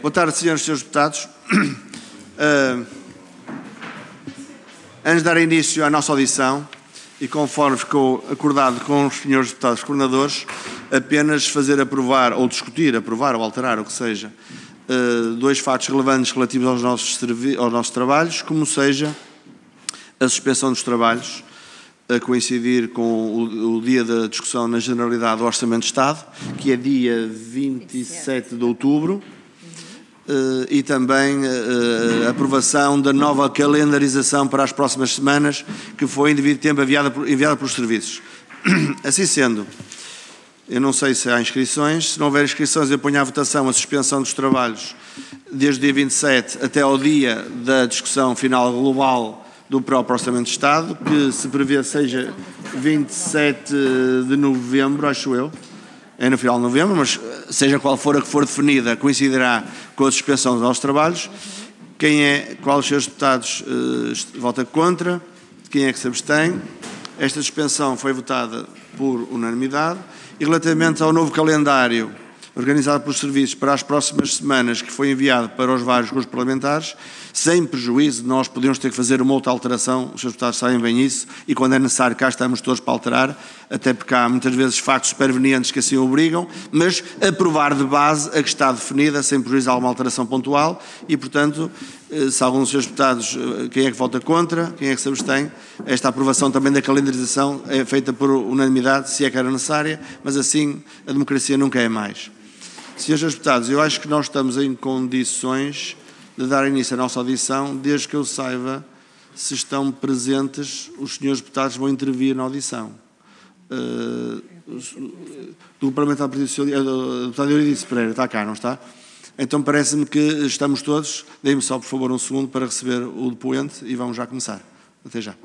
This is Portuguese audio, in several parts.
Boa tarde, senhoras e senhores deputados. Antes de dar início à nossa audição, e conforme ficou acordado com os senhores deputados coordenadores, apenas fazer aprovar, ou discutir, aprovar ou alterar, o que seja, dois fatos relevantes relativos aos nossos trabalhos, como seja a suspensão dos trabalhos, a coincidir com o dia da discussão na Generalidade do Orçamento de Estado, que é dia 27 de outubro, e também a aprovação da nova calendarização para as próximas semanas, que foi em devido tempo enviada pelos serviços. Assim sendo, eu não sei se há inscrições. Se não houver inscrições, eu ponho à votação a suspensão dos trabalhos desde o dia 27 até ao dia da discussão final global do próprio Orçamento de Estado, que se prevê seja 27 de novembro, acho eu. É no final de novembro, mas seja qual for a que for definida, coincidirá com a suspensão dos nossos trabalhos. Qual dos seus deputados vota contra? Quem é que se abstém? Esta suspensão foi votada por unanimidade. E relativamente ao novo calendário organizado pelos serviços para as próximas semanas, que foi enviado para os vários grupos parlamentares, sem prejuízo de nós podemos ter que fazer uma outra alteração, os seus deputados sabem bem isso, e quando é necessário cá estamos todos para alterar, até porque há muitas vezes factos supervenientes que assim obrigam, mas aprovar de base a que está definida, sem prejuízo de alguma alteração pontual, e portanto, se algum dos seus deputados, quem é que vota contra, quem é que se abstém, esta aprovação também da calendarização é feita por unanimidade, se é que era necessária, mas assim a democracia nunca é mais. Senhores deputados, eu acho que nós estamos em condições de dar início à nossa audição, desde que eu saiba se estão presentes os senhores deputados que vão intervir na audição. Do parlamentar presidencial, do deputado Eurídice Pereira, está cá, não está? Então parece-me que estamos todos. Deem-me só, por favor, um segundo para receber o depoente e vamos já começar. Até já.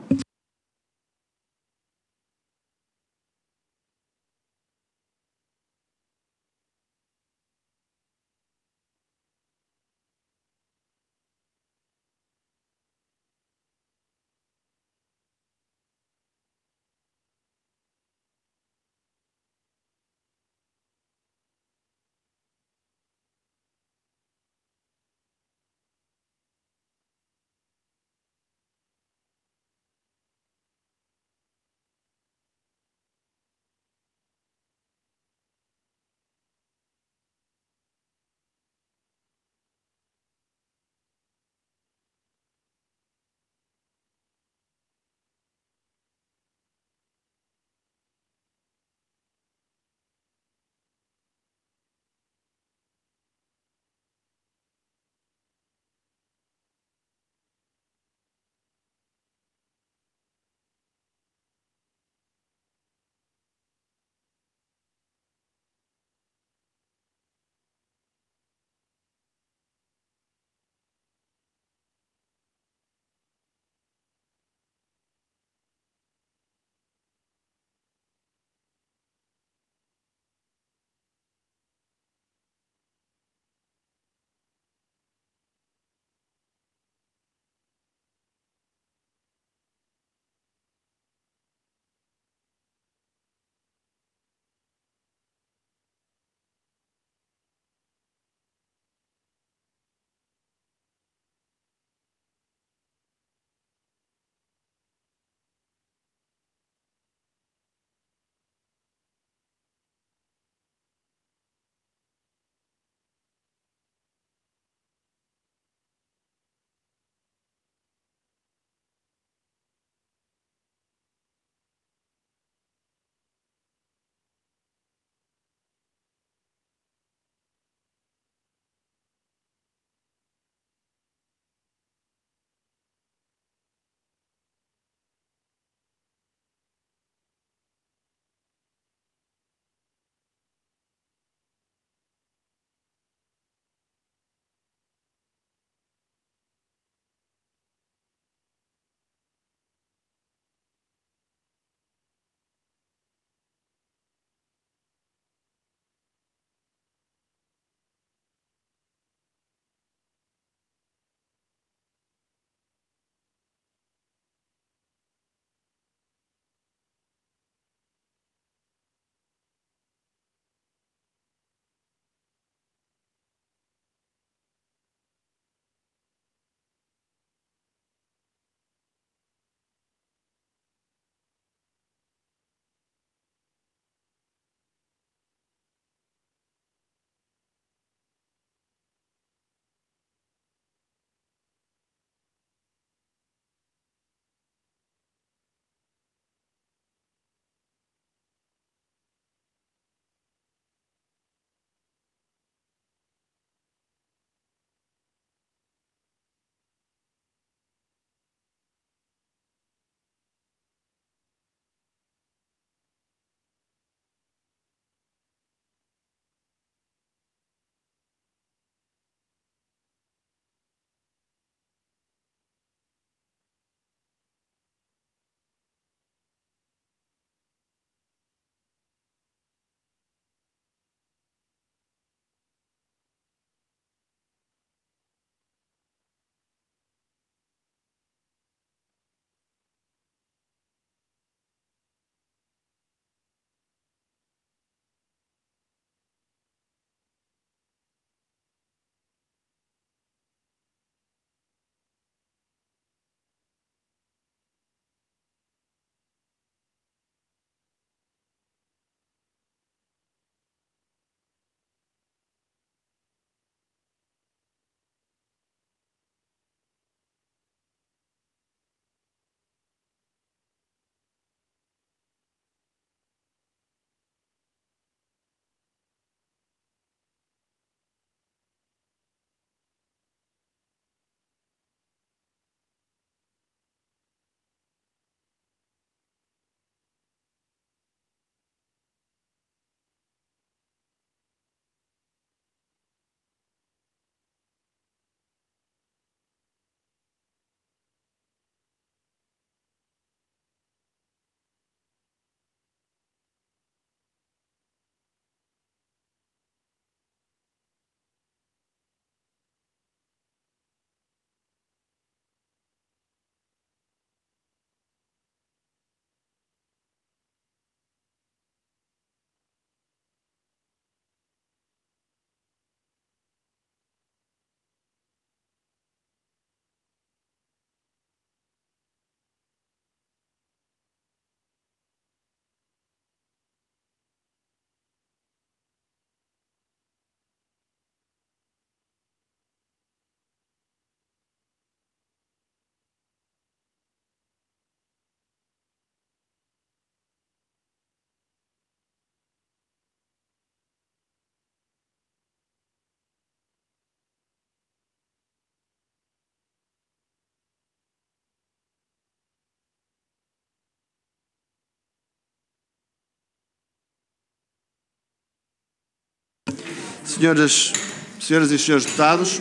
Senhoras e senhores deputados,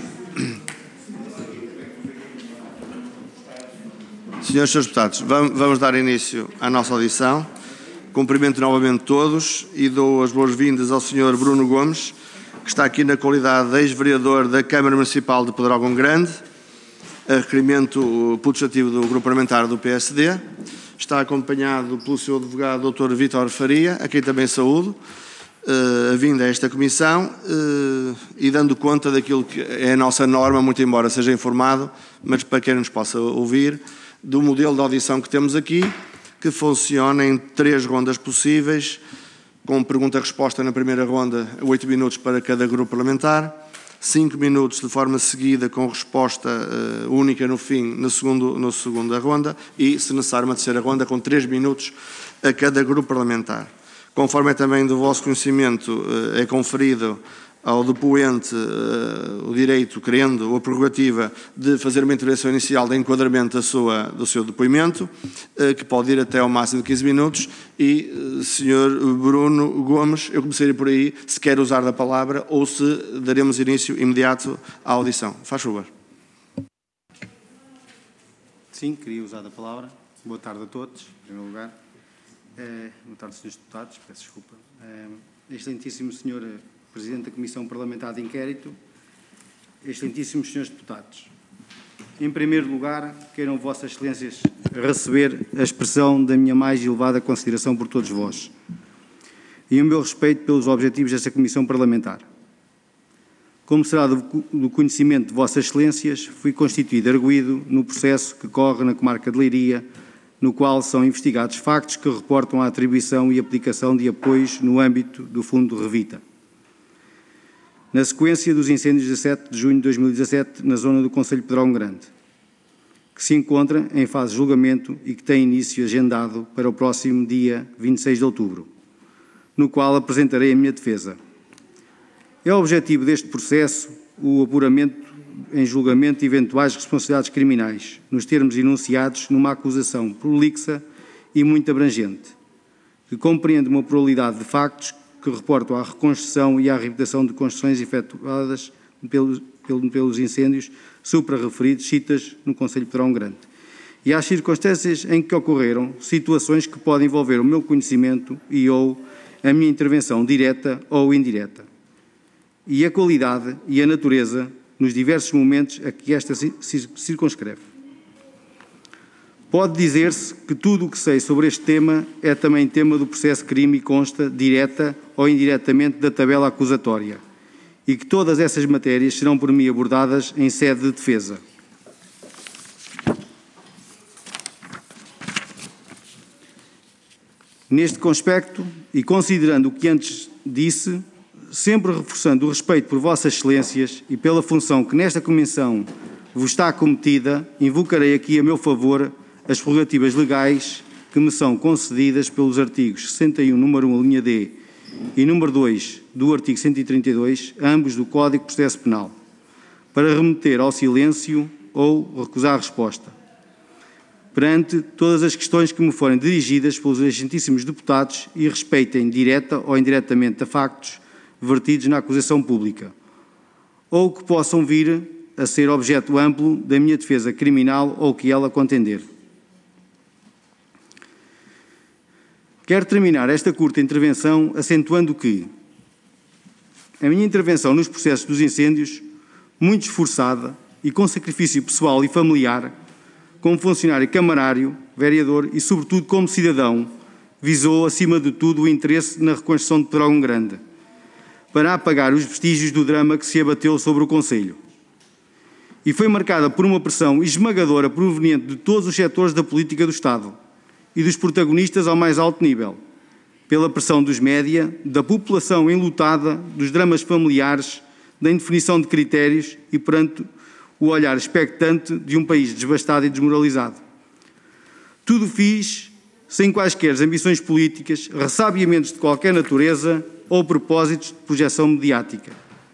vamos dar início à nossa audição. Cumprimento novamente todos e dou as boas-vindas ao Sr. Bruno Gomes, que está aqui na qualidade de ex-vereador da Câmara Municipal de Pedrógão Grande, a requerimento putativo do Grupo Parlamentar do PSD. Está acompanhado pelo seu advogado Dr. Vítor Faria, a quem também saúdo, a vinda a esta comissão e dando conta daquilo que é a nossa norma, muito embora seja informado, mas para quem nos possa ouvir, do modelo de audição que temos aqui, que funciona em 3 rondas possíveis, com pergunta-resposta na primeira ronda, 8 minutos para cada grupo parlamentar, 5 minutos de forma seguida com resposta única no fim, na segunda ronda, e, se necessário, uma terceira ronda com 3 minutos a cada grupo parlamentar. Conforme é também do vosso conhecimento, é conferido ao depoente o direito, querendo, ou a prerrogativa de fazer uma intervenção inicial de enquadramento do seu depoimento, que pode ir até ao máximo de 15 minutos. E, Sr. Bruno Gomes, eu começaria por aí, se quer usar da palavra ou se daremos início imediato à audição. Faz favor. Sim, queria usar da palavra. Boa tarde a todos, em primeiro lugar. Boa tarde, senhores deputados, peço desculpa. Excelentíssimo Sr. Presidente da Comissão Parlamentar de Inquérito, excelentíssimos senhores deputados. Em primeiro lugar, queiram vossas excelências receber a expressão da minha mais elevada consideração por todos vós e o meu respeito pelos objetivos desta Comissão Parlamentar. Como será do conhecimento de vossas excelências, fui constituído arguido no processo que corre na comarca de Leiria, no qual são investigados factos que reportam a atribuição e aplicação de apoios no âmbito do Fundo Revita. Na sequência dos incêndios de 17 de junho de 2017, na zona do Concelho de Pedrógão Grande, que se encontra em fase de julgamento e que tem início agendado para o próximo dia 26 de outubro, no qual apresentarei a minha defesa. É o objetivo deste processo o apuramento em julgamento de eventuais responsabilidades criminais, nos termos enunciados numa acusação prolixa e muito abrangente, que compreende uma pluralidade de factos que reportam à reconstrução e à reabilitação de construções efetuadas pelos incêndios supra-referidos, citas no Concelho de Pedrógão Grande, e às circunstâncias em que ocorreram situações que podem envolver o meu conhecimento e ou a minha intervenção direta ou indireta, e a qualidade e a natureza nos diversos momentos a que esta se circunscreve. Pode dizer-se que tudo o que sei sobre este tema é também tema do processo de crime e consta, direta ou indiretamente, da tabela acusatória, e que todas essas matérias serão por mim abordadas em sede de defesa. Neste conspecto, e considerando o que antes disse, sempre reforçando o respeito por vossas excelências e pela função que nesta Comissão vos está acometida, invocarei aqui a meu favor as prerrogativas legais que me são concedidas pelos artigos 61, número 1, linha D, e número 2 do artigo 132, ambos do Código de Processo Penal, para remeter ao silêncio ou recusar a resposta perante todas as questões que me forem dirigidas pelos excelentíssimos deputados e respeitem direta ou indiretamente a factos vertidos na acusação pública, ou que possam vir a ser objeto amplo da minha defesa criminal ou que ela contender. Quero terminar esta curta intervenção acentuando que a minha intervenção nos processos dos incêndios, muito esforçada e com sacrifício pessoal e familiar, como funcionário camarário, vereador e, sobretudo, como cidadão, visou, acima de tudo, o interesse na reconstrução de Pedrógão Grande, para apagar os vestígios do drama que se abateu sobre o Concelho. E foi marcada por uma pressão esmagadora proveniente de todos os setores da política do Estado e dos protagonistas ao mais alto nível, pela pressão dos média, da população enlutada, dos dramas familiares, da indefinição de critérios e perante o olhar expectante de um país devastado e desmoralizado. Tudo fiz sem quaisquer ambições políticas, ressabiamentos de qualquer natureza ou propósitos de projeção mediática.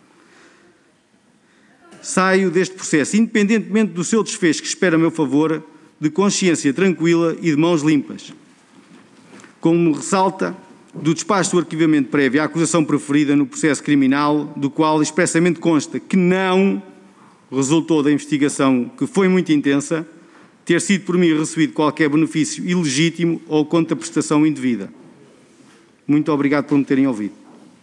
Saio deste processo, independentemente do seu desfecho que espera a meu favor, de consciência tranquila e de mãos limpas. Como ressalta do despacho do arquivamento prévio à acusação preferida no processo criminal, do qual expressamente consta que não resultou da investigação, que foi muito intensa, ter sido por mim recebido qualquer benefício ilegítimo ou contraprestação indevida. Muito obrigado por me terem ouvido.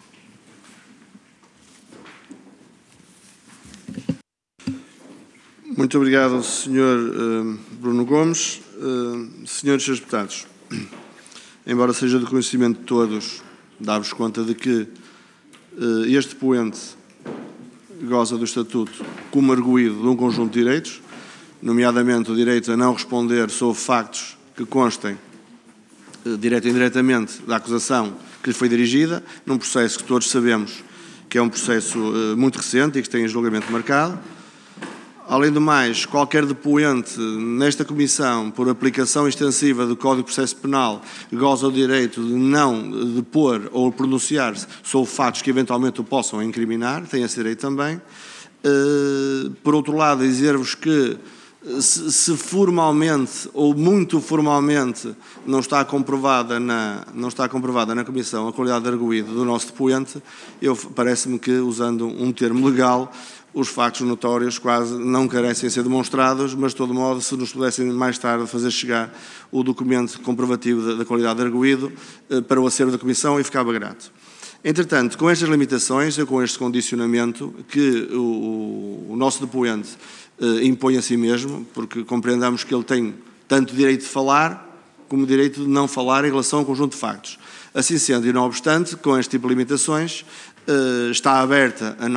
Muito obrigado, Sr. Bruno Gomes. Senhores e Srs. Deputados, embora seja do conhecimento de todos, dá-vos conta de que este depoente goza do Estatuto como arguido de um conjunto de direitos, nomeadamente o direito a não responder sobre factos que constem, direto ou indiretamente, da acusação que lhe foi dirigida, num processo que todos sabemos que é um processo muito recente e que tem julgamento marcado. Além do mais, qualquer depoente nesta Comissão, por aplicação extensiva do Código de Processo Penal, goza o direito de não depor ou pronunciar-se sobre fatos que eventualmente o possam incriminar, tem esse direito também. Por outro lado, dizer-vos que se formalmente ou muito formalmente não está comprovada na Comissão a qualidade de arguido do nosso depoente, parece-me que, usando um termo legal, os factos notórios quase não carecem de ser demonstrados, mas, de todo modo, se nos pudessem mais tarde fazer chegar o documento comprovativo da qualidade de arguido para o acervo da Comissão, eu ficava grato. Entretanto, com estas limitações, com este condicionamento que o nosso depoente impõe a si mesmo, porque compreendamos que ele tem tanto direito de falar como direito de não falar em relação a um conjunto de factos. Assim sendo, e não obstante, com este tipo de limitações, está aberta a